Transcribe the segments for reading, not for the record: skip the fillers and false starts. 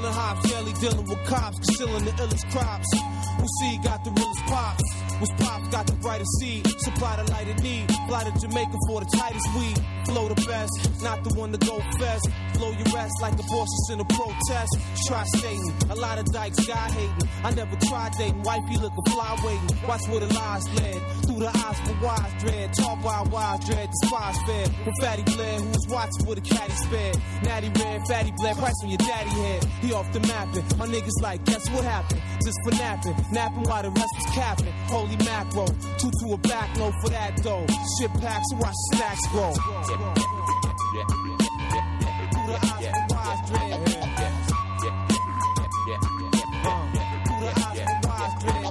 Killing hops, daily dealing with cops, concealing the illest crops. Who see got the realest pops? Whose pops got the brightest seed? Supply the light in need. Fly to Jamaica for the tightest weed. Flow the best, not the one to go fest. Blow your rest like the bosses in a protest. Try stating, a lot of dykes God hating. I never tried dating, wifey looking fly waiting. Watch where the lies led. Through the eyes for wise dread. Talk by wise dread, despise fed. From Fatty Blair, who was watching with a caddy spared. Natty red, Fatty Blair, price on your daddy head. He off the mapping. My niggas like, guess what happened? Just for napping. Napping while the rest was capping. Holy macro. Two to a back note for that though. Shit packs, so watch snacks grow. Through the eyes for wise dread. Through the eyes for wise dread.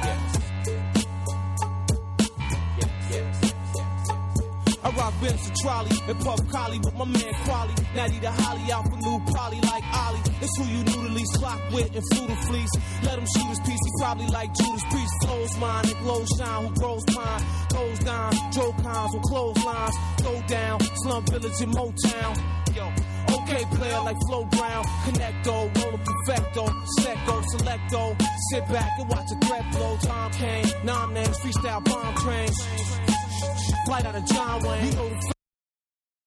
I rock Benz and trolley and puff collie with my man Quali. Natty the Holly out for new poly like Ollie. It's who you knew the least, flock with and flew the fleece. Let him shoot his piece, he probably like Judas Priest. Flows mine and glows shine, who grows pine. Goes down, Joe Cons on clotheslines. Go down, Slum Village in Motown. Yo. Okay, player like Flo Brown, Connecto, roller perfecto, secco, selecto. Sit back and watch the threat blow. Tom Kane, Nam names, freestyle bomb trains. Flight out of John Wayne. You know the